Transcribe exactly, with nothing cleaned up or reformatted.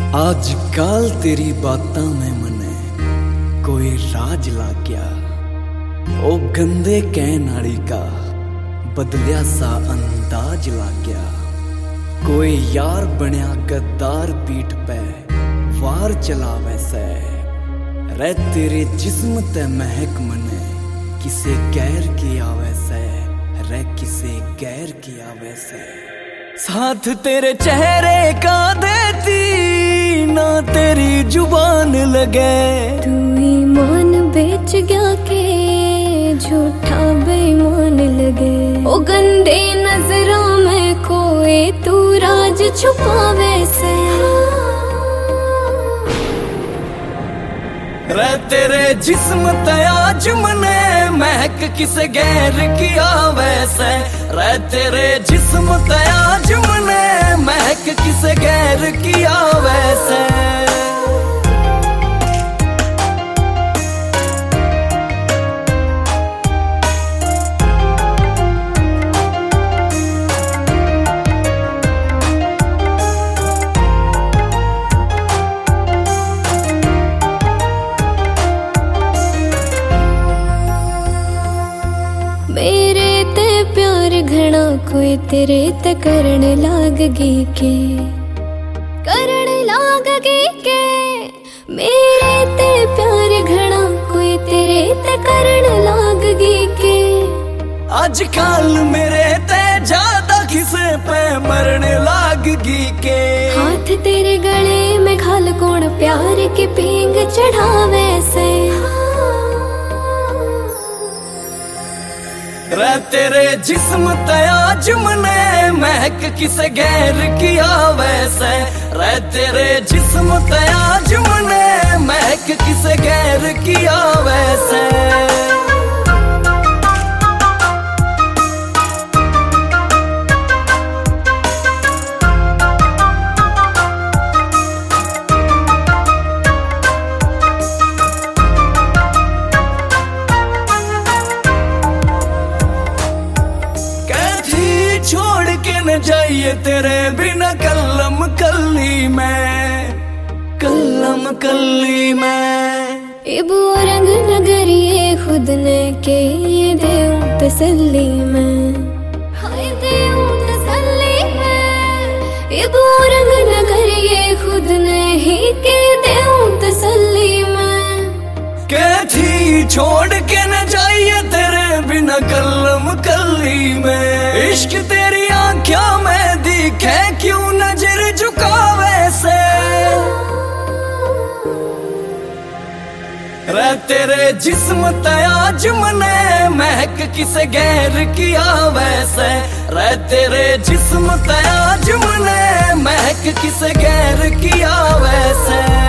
आजकल तेरी बातां में मने कोई राज लाग गया। ओ गंदे कहन आली का बदलिया सा अंदाज लाग गया। कोई यार बनया गद्दार पीठ पे वार चलावे से। रह तेरे जिस्म ते महक मने किसे गैर की आवे से। रह किसे गैर की आवे से। साथ तेरे चेहरे का देती ना तेरी जुबान लगे। तू ईमान बेच गया के झूठा बेईमान लगे। ओ गंदे नजरों में कोई तू राज छुपावे से। रे तेरे जिस्म तयाज मने महक किसे गैर किया वैसे। रे तेरे जिस्म तयाज मने महक किसे गैर किया वैसे। मेरे ते प्यार घना कोई तेरे ते करण लागगी के। करण लागगी के। मेरे ते प्यार घना कोई तेरे ते करण लागगी के। आजकल मेरे ते ज्यादा किसे पे मरने लागगी के। हाथ तेरे गले में घाल कौन प्यार के पींग चढ़ावे से। रे तेरे जिस्म तयाज मने महक किसे गैर किया वैसे। रे तेरे जिस्म तयाज मने महक किसे गैर किया वैसे। छोड़ के न जाइए तेरे बिना कल्लम कल्ली में। कल्लम कल्ली में इबो रंग नगरिए खुद ने के ये देऊं तसल्ली में। हाय देऊं तसल्ली में। इबो रंग नगरिए खुद ने ही के देऊं तसल्ली में। कैथी छोड़ के न जाइए तेरे बिना कल्लम कल्ली में। इश्क तेरी आंखों में दिखे क्यों नजर झुकावे से। रे तेरे जिस्म तयाज मने महक किसे गैर किया वैसे। रे तेरे जिस्म तयाज मने महक किसे गैर किया वैसे।